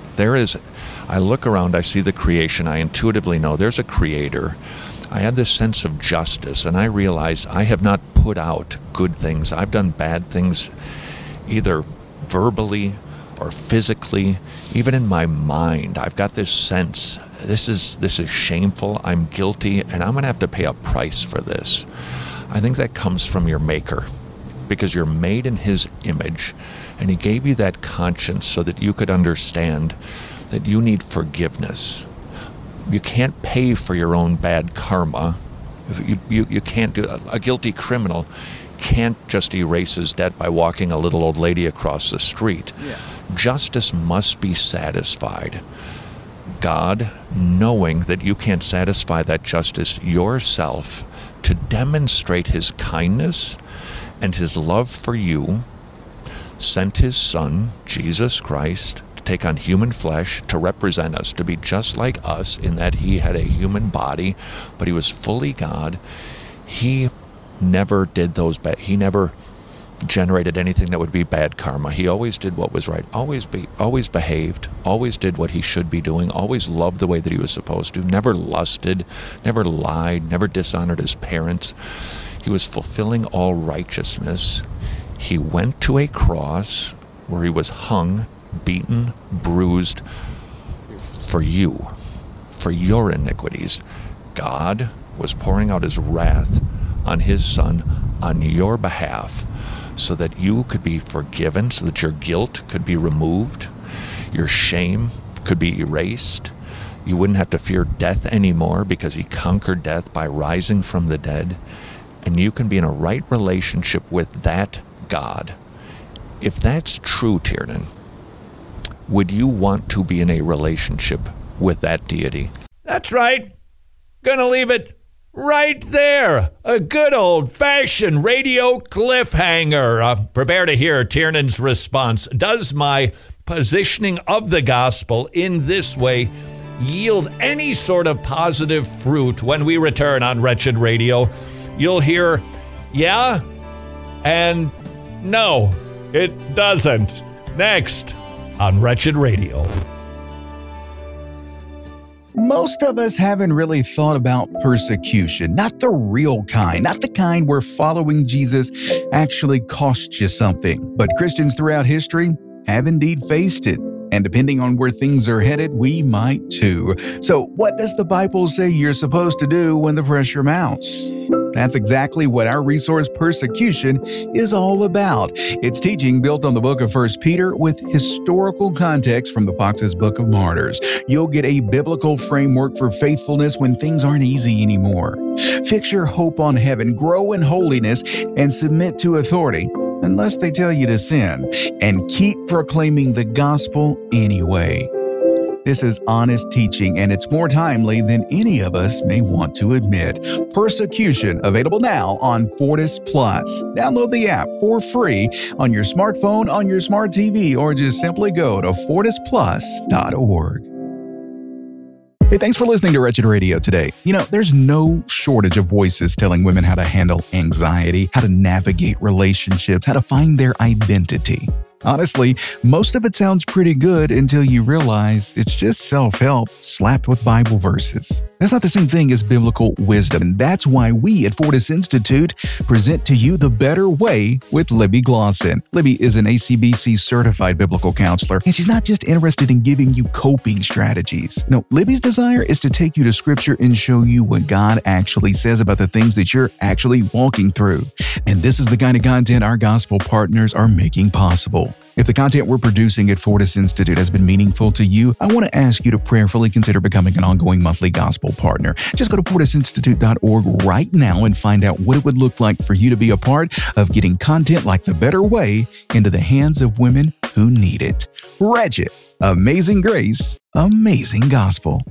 I: I look around, I see the creation, I intuitively know there's a creator. I had this sense of justice, and I realize I have not put out good things. I've done bad things, either verbally or physically, even in my mind. I've got this sense, this is shameful, I'm guilty, and I'm going to have to pay a price for this. I think that comes from your Maker, because you're made in his image, and he gave you that conscience so that you could understand that you need forgiveness. You can't pay for your own bad karma. You can't do a guilty criminal can't just erase his debt by walking a little old lady across the street. Yeah. Justice must be satisfied. God, knowing that you can't satisfy that justice yourself, to demonstrate his kindness and his love for you, sent his Son, Jesus Christ, take on human flesh to represent us, to be just like us in that he had a human body, but he was fully God. He never did those bad. He never generated anything that would be bad karma. He always did what was right. Always behaved. Always did what he should be doing. Always loved the way that he was supposed to. Never lusted. Never lied. Never dishonored his parents. He was fulfilling all righteousness. He went to a cross where he was hung, beaten, bruised for you, for your iniquities. God was pouring out his wrath on his Son on your behalf so that you could be forgiven, so that your guilt could be removed, your shame could be erased, You wouldn't have to fear death anymore because he conquered death by rising from the dead. And you can be in a right relationship with that God. If that's true, Tiernan, would you want to be in a relationship with that deity?
H: That's right. Gonna leave it right there. A good old-fashioned radio cliffhanger. Prepare to hear Tiernan's response. Does my positioning of the gospel in this way yield any sort of positive fruit? When we return on Wretched Radio, you'll hear, yeah, and no, it doesn't. Next on Wretched Radio.
K: Most of us haven't really thought about persecution, not the real kind, not the kind where following Jesus actually costs you something. But Christians throughout history have indeed faced it. And depending on where things are headed, we might too. So what does the Bible say you're supposed to do when the pressure mounts? That's exactly what our resource Persecution is all about. It's teaching built on the book of 1 Peter with historical context from the Fox's Book of Martyrs. You'll get a biblical framework for faithfulness when things aren't easy anymore. Fix your hope on heaven, grow in holiness, and submit to authority, unless they tell you to sin, and keep proclaiming the gospel anyway. This is honest teaching, and it's more timely than any of us may want to admit. Persecution, available now on Fortis Plus. Download the app for free on your smartphone, on your smart TV, or just simply go to fortisplus.org. Hey, thanks for listening to Wretched Radio today. You know, there's no shortage of voices telling women how to handle anxiety, how to navigate relationships, how to find their identity. Honestly, most of it sounds pretty good until you realize it's just self-help slapped with Bible verses. That's not the same thing as biblical wisdom, and that's why we at Fortis Institute present to you The Better Way with Libby Glosson. Libby is an ACBC certified biblical counselor, and she's not just interested in giving you coping strategies. No, Libby's desire is to take you to Scripture and show you what God actually says about the things that you're actually walking through. And this is the kind of content our gospel partners are making possible. If the content we're producing at Fortis Institute has been meaningful to you, I want to ask you to prayerfully consider becoming an ongoing monthly gospel partner. Just go to fortisinstitute.org right now and find out what it would look like for you to be a part of getting content like The Better Way into the hands of women who need it. Wretched, Amazing Grace, Amazing Gospel.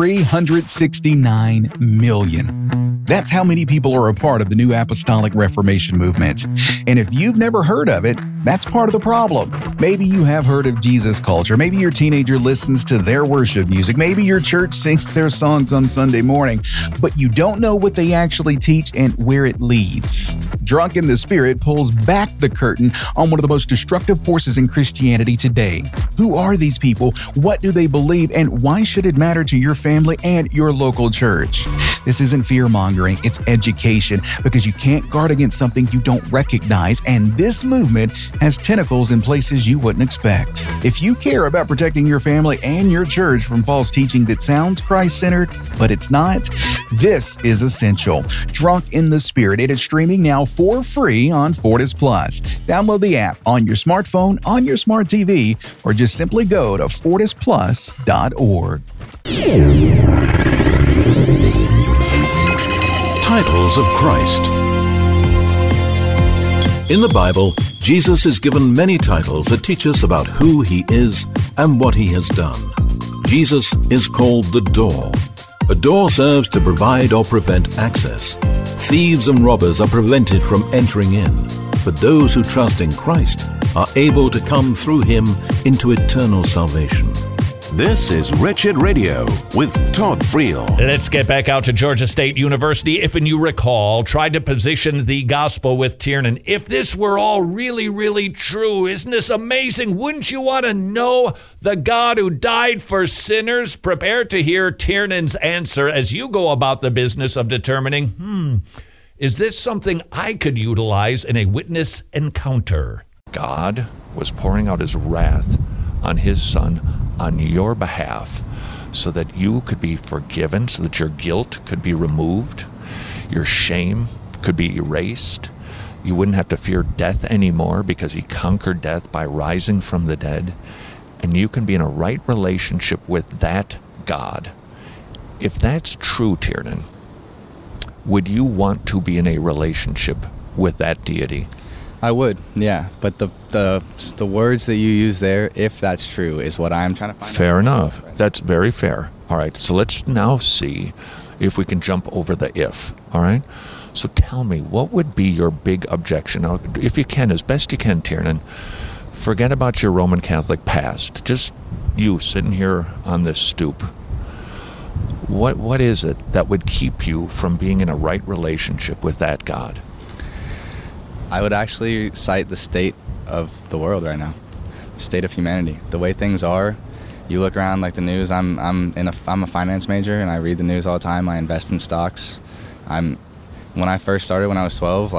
K: 369 million. That's how many people are a part of the New Apostolic Reformation movement. And if you've never heard of it, that's part of the problem. Maybe you have heard of Jesus culture. Maybe your teenager listens to their worship music. Maybe your church sings their songs on Sunday morning, but you don't know what they actually teach and where it leads. Drunk in the Spirit pulls back the curtain on one of the most destructive forces in Christianity today. Who are these people? What do they believe? And why should it matter to your family and your local church? This isn't fear-mongering, it's education, because you can't guard against something you don't recognize, and this movement has tentacles in places you wouldn't expect. If you care about protecting your family and your church from false teaching that sounds Christ-centered, but it's not, this is essential. Drunk in the Spirit. It is streaming now for free on Fortis Plus. Download the app on your smartphone, on your smart TV, or just simply go to fortisplus.org.
A: Titles of Christ. In the Bible, Jesus is given many titles that teach us about who he is and what he has done. Jesus is called the door. A door serves to provide or prevent access. Thieves and robbers are prevented from entering in, but those who trust in Christ are able to come through him into eternal salvation.
L: This is Wretched Radio with Todd Friel.
H: Let's get back out to Georgia State University. If you recall, tried to position the gospel with Tiernan. If this were all really, really true, isn't this amazing? Wouldn't you want to know the God who died for sinners? Prepare to hear Tiernan's answer as you go about the business of determining, is this something I could utilize in a witness encounter?
I: God was pouring out his wrath on his son on your behalf so that you could be forgiven, so that your guilt could be removed, your shame could be erased. You wouldn't have to fear death anymore because he conquered death by rising from the dead. And you can be in a right relationship with that God. If that's true, Tiernan, would you want to be in a relationship with that deity?
N: I would, yeah. But the words that you use there, if that's true, is what I'm trying to find out.
I: Fair enough. That's very fair. All right, so let's now see if we can jump over the if, all right? So tell me, what would be your big objection? Now, if you can, as best you can, Tiernan, forget about your Roman Catholic past. Just you sitting here on this stoop. What is it that would keep you from being in a right relationship with that God?
N: I would actually cite the state of the world right now, the state of humanity, the way things are. You look around like the news. I'm a finance major and I read the news all the time. I invest in stocks. When I first started when I was 12,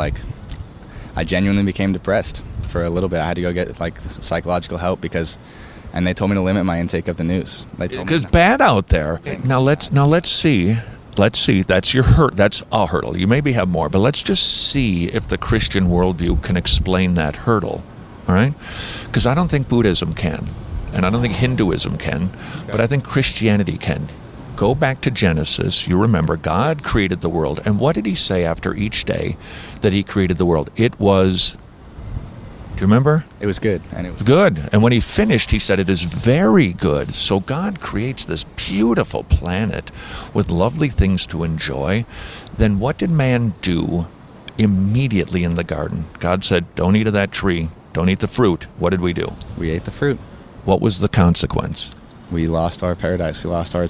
N: I genuinely became depressed for a little bit. I had to go get psychological help and they told me to limit my intake of the news.
I: It's bad out there. Now let's see. Let's see. That's your hurt. That's a hurdle. You maybe have more, but let's just see if the Christian worldview can explain that hurdle. All right? Because I don't think Buddhism can, and I don't think Hinduism can, but I think Christianity can. Go back to Genesis. You remember God created the world, and what did He say after each day that He created the world? It was. Do you remember?
N: It was good. And it was
I: good. And when He finished, He said, it is very good. So God creates this beautiful planet with lovely things to enjoy. Then what did man do immediately in the garden? God said, don't eat of that tree. Don't eat the fruit. What did we do?
N: We ate the fruit.
I: What was the consequence?
N: We lost our paradise. We lost our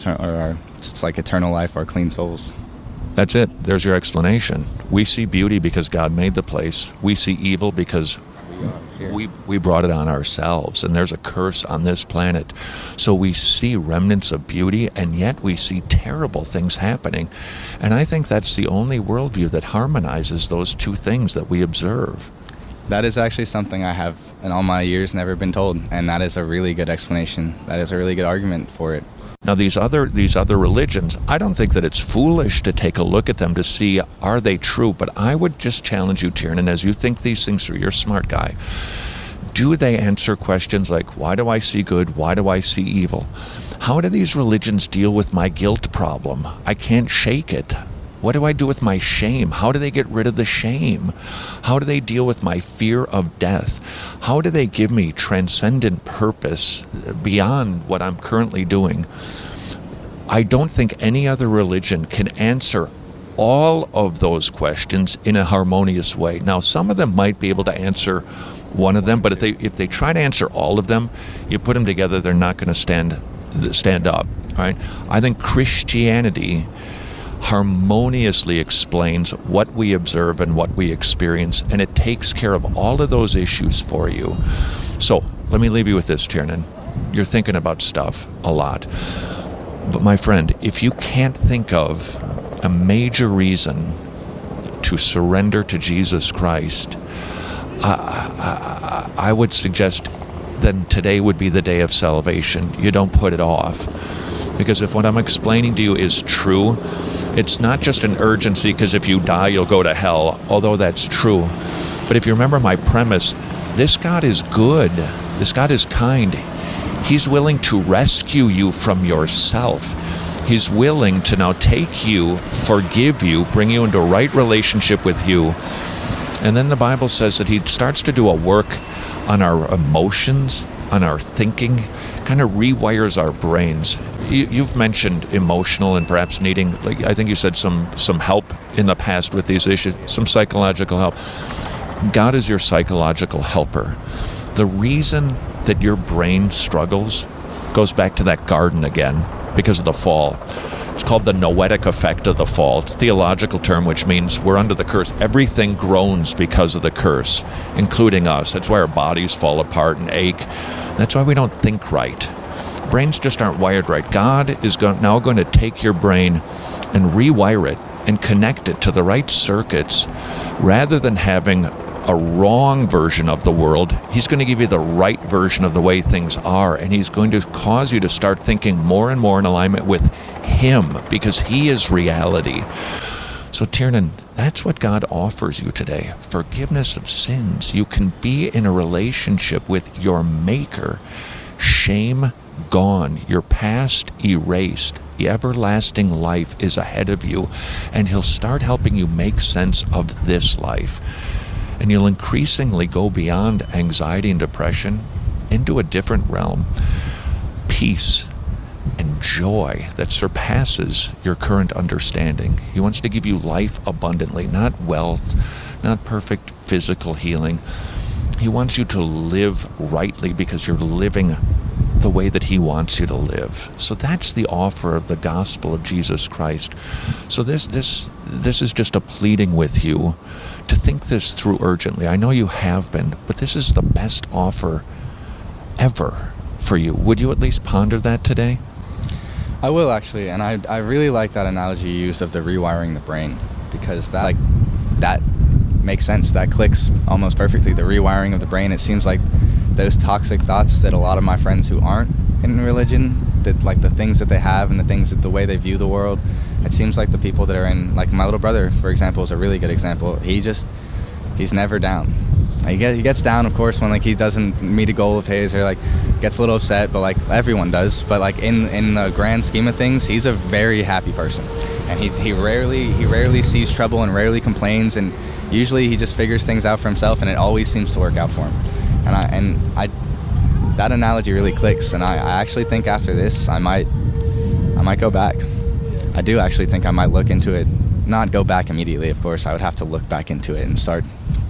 N: eternal life, our clean souls.
I: That's it. There's your explanation. We see beauty because God made the place. We see evil because we brought it on ourselves, and there's a curse on this planet. So we see remnants of beauty, and yet we see terrible things happening. And I think that's the only worldview that harmonizes those two things that we observe.
N: That is actually something I have in all my years never been told, and that is a really good explanation. That is a really good argument for it.
I: Now, these other religions, I don't think that it's foolish to take a look at them to see, are they true? But I would just challenge you, Tiernan, as you think these things through, you're a smart guy. Do they answer questions like, why do I see good? Why do I see evil? How do these religions deal with my guilt problem? I can't shake it. What do I do with my shame? How do they get rid of the shame? How do they deal with my fear of death? How do they give me transcendent purpose beyond what I'm currently doing? I don't think any other religion can answer all of those questions in a harmonious way. Now, some of them might be able to answer one of them, but if they try to answer all of them, you put them together, they're not going to stand up. Right? I think Christianity harmoniously explains what we observe and what we experience, and it takes care of all of those issues for you. So let me leave you with this, Tiernan. You're thinking about stuff a lot. But my friend, if you can't think of a major reason to surrender to Jesus Christ, I would suggest then today would be the day of salvation. You don't put it off. Because if what I'm explaining to you is true, it's not just an urgency because if you die, you'll go to hell, although that's true. But if you remember my premise, this God is good. This God is kind. He's willing to rescue you from yourself. He's willing to now take you, forgive you, bring you into a right relationship with you. And then the Bible says that He starts to do a work on our emotions, on our thinking, kind of rewires our brains. You've mentioned emotional and perhaps needing, I think you said some help in the past with these issues, some psychological help. God is your psychological helper. The reason that your brain struggles goes back to that garden again because of the fall. It's called the noetic effect of the fall. It's a theological term which means we're under the curse. Everything groans because of the curse, including us. That's why our bodies fall apart and ache. That's why we don't think right. Brains just aren't wired right. God is now going to take your brain and rewire it and connect it to the right circuits. Rather than having a wrong version of the world, He's going to give you the right version of the way things are, and He's going to cause you to start thinking more and more in alignment with Him, because He is reality. So Tiernan, that's what God offers you today. Forgiveness of sins. You can be in a relationship with your Maker. Shame gone. Your past erased. The everlasting life is ahead of you, and he'll start helping you make sense of this life. And you'll increasingly go beyond anxiety and depression into a different realm. Peace and joy that surpasses your current understanding. He wants to give you life abundantly, not wealth, not perfect physical healing. He wants you to live rightly because you're living the way that he wants you to live. So that's the offer of the gospel of Jesus Christ. So this is just a pleading with you to think this through urgently. I know you have been, but this is the best offer ever for you. Would you at least ponder that today?
N: I will, actually, and I really like that analogy you used of the rewiring the brain, because that makes sense. That clicks almost perfectly. The rewiring of the brain. It seems like those toxic thoughts that a lot of my friends who aren't in religion, that like the things that they have and the way they view the world, it seems like the people that are in, like my little brother, for example, is a really good example. He's never down. He gets down, of course, when like he doesn't meet a goal of his, or like gets a little upset, but like everyone does. But like in the grand scheme of things, he's a very happy person, and he rarely sees trouble and rarely complains, and usually he just figures things out for himself, and it always seems to work out for him. And I that analogy really clicks, and I actually think after this I might go back. I do actually think I might look into it. Not go back immediately, of course. I would have to look back into it and start.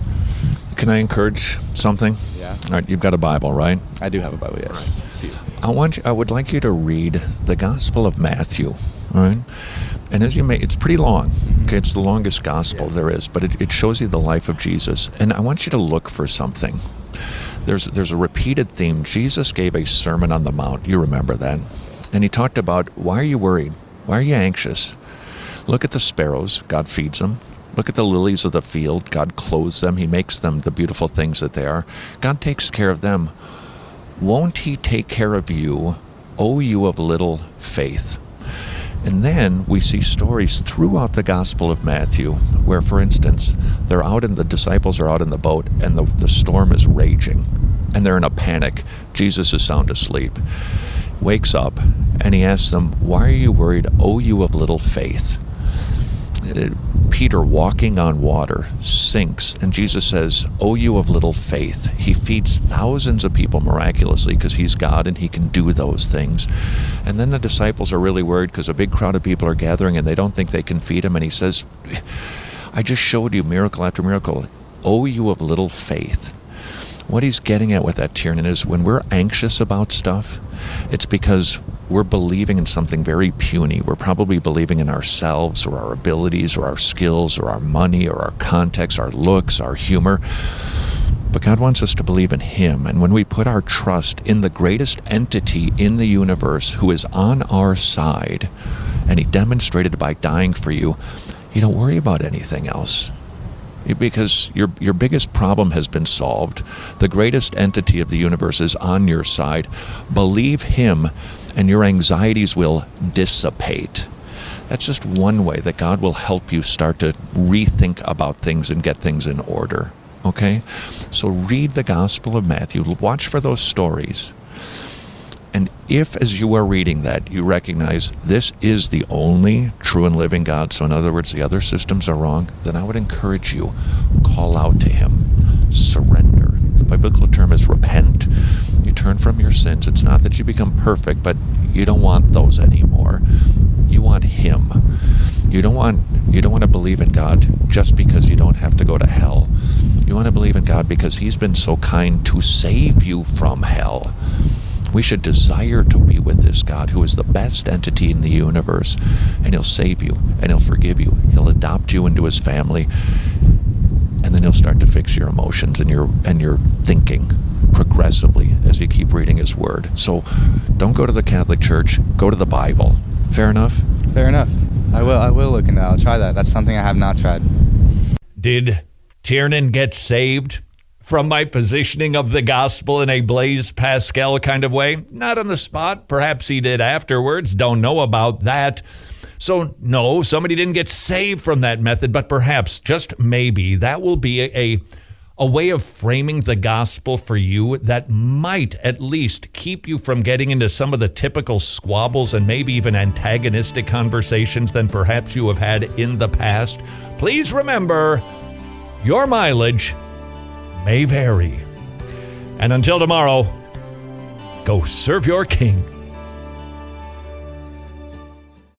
I: Can I encourage something?
N: Yeah.
I: All right, you've got a Bible, right?
N: I do have a Bible, yes.
I: Right. I would like you to read the Gospel of Matthew, all right? And as you may, it's pretty long. Okay, it's the longest gospel there is, but it shows you the life of Jesus. And I want you to look for something. There's a repeated theme. Jesus gave a Sermon on the Mount. You remember that. And he talked about, why are you worried? Why are you anxious? Look at the sparrows. God feeds them. Look at the lilies of the field. God clothes them. He makes them the beautiful things that they are. God takes care of them. Won't he take care of you, O you of little faith? And then we see stories throughout the Gospel of Matthew where, for instance, the disciples are out in the boat, and the storm is raging, and they're in a panic. Jesus is sound asleep. Wakes up, and he asks them, why are you worried, O you of little faith? Peter, walking on water, sinks, and Jesus says, O you of little faith. He feeds thousands of people miraculously because he's God and he can do those things. And then the disciples are really worried because a big crowd of people are gathering and they don't think they can feed him, and he says, I just showed you miracle after miracle. O you of little faith. What he's getting at with that, Tiernan, is when we're anxious about stuff, it's because we're believing in something very puny. We're probably believing in ourselves or our abilities or our skills or our money or our context, our looks, our humor. But God wants us to believe in him. And when we put our trust in the greatest entity in the universe who is on our side, and he demonstrated by dying for you, you don't worry about anything else. Because your biggest problem has been solved. The greatest entity of the universe is on your side. Believe him, and your anxieties will dissipate. That's just one way that God will help you start to rethink about things and get things in order. Okay? So read the Gospel of Matthew. Watch for those stories. And if, as you are reading that, you recognize this is the only true and living God, so in other words, the other systems are wrong, then I would encourage you, call out to him. Surrender. The biblical term is repent. You turn from your sins. It's not that you become perfect, but you don't want those anymore. You want him. You don't want to believe in God just because you don't have to go to hell. You want to believe in God because he's been so kind to save you from hell. We should desire to be with this God who is the best entity in the universe, and he'll save you, and he'll forgive you. He'll adopt you into his family, and then he'll start to fix your emotions and your thinking progressively as you keep reading his word. So don't go to the Catholic Church, go to the Bible. Fair enough?
N: Fair enough. I will look into that. I'll try that. That's something I have not tried.
H: Did Tiernan get saved from my positioning of the gospel in a Blaise Pascal kind of way? Not on the spot. Perhaps he did afterwards. Don't know about that. So no, somebody didn't get saved from that method, but perhaps, just maybe, that will be a way of framing the gospel for you that might at least keep you from getting into some of the typical squabbles and maybe even antagonistic conversations than perhaps you have had in the past, please remember, your mileage may vary. And until tomorrow, go serve your King.